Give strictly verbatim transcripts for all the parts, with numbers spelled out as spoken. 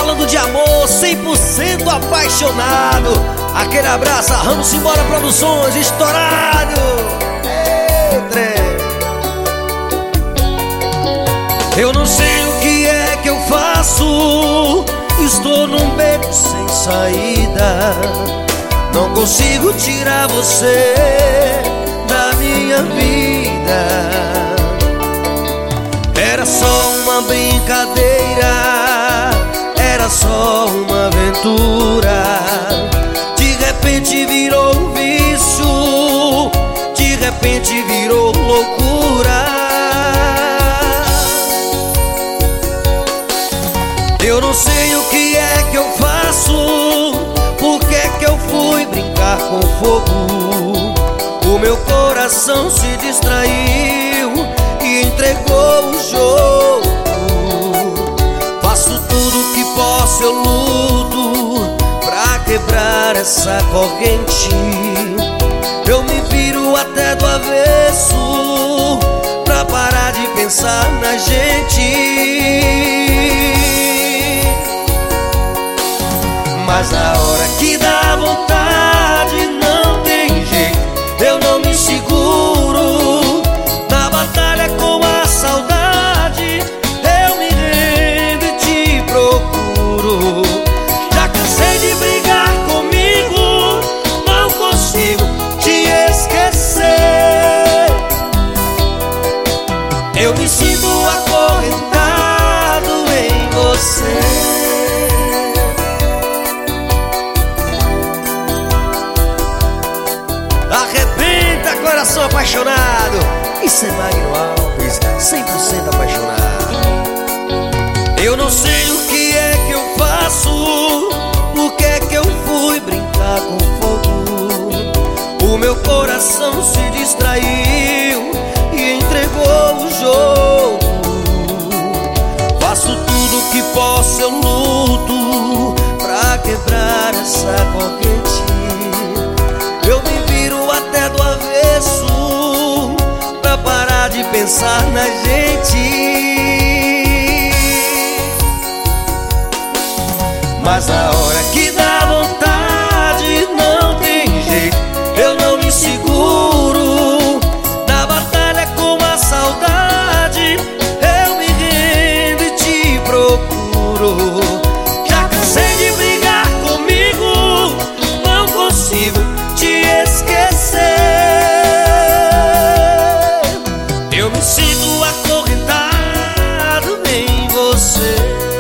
falando de amor, cem por cento apaixonado. Aquele abraço, vamos embora, produções, estourado. Entre. Eu não sei o que é que eu faço, estou num beco sem saída. Não consigo tirar você da minha vida. Era só uma brincadeira, era só uma aventura. De repente virou um vício, de repente virou loucura. Eu não sei o que é que eu faço, por que é que eu fui brincar com fogo. O meu coração se distraiu e entregou o jogo. Faço tudo que posso, eu luto pra quebrar essa corrente. Eu me viro até do avesso pra parar de pensar na gente. Mas na hora que dá vontade não tem jeito, eu não me seguro. Na batalha com a saudade eu me rendo e te procuro. Já cansei de brigar comigo, não consigo te esquecer. Eu me sinto acorrentado em você. Arrebenta, coração apaixonado. Isso é Magno Alves, cem por cento apaixonado. Eu não sei o que é que eu faço, por que é que eu fui brincar com fogo. O meu coração se distraiu e entregou o jogo. Faço tudo que posso, eu luto pra quebrar essa corrente. Eu me viro até do avesso pra parar de pensar na gente. Mas na hora que dá vontade não tem jeito, eu não me seguro. Na batalha com a saudade eu me rendo e te procuro. Já cansei de brigar comigo, não consigo te esquecer. Eu me sinto acorrentado em você.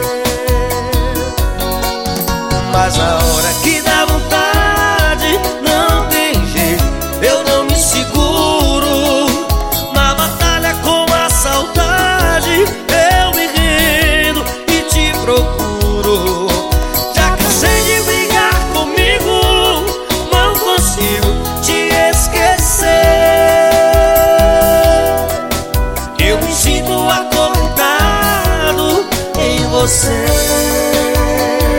Mas na hora que dá vontade não tem jeito, eu não me seguro. Na batalha com a saudade eu me rendo e te procuro. Já cansei de brigar comigo, não consigo te esquecer. Eu me sinto acorrentado em você.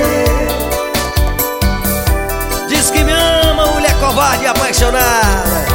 Diz que me ama, mulher covarde e apaixonada.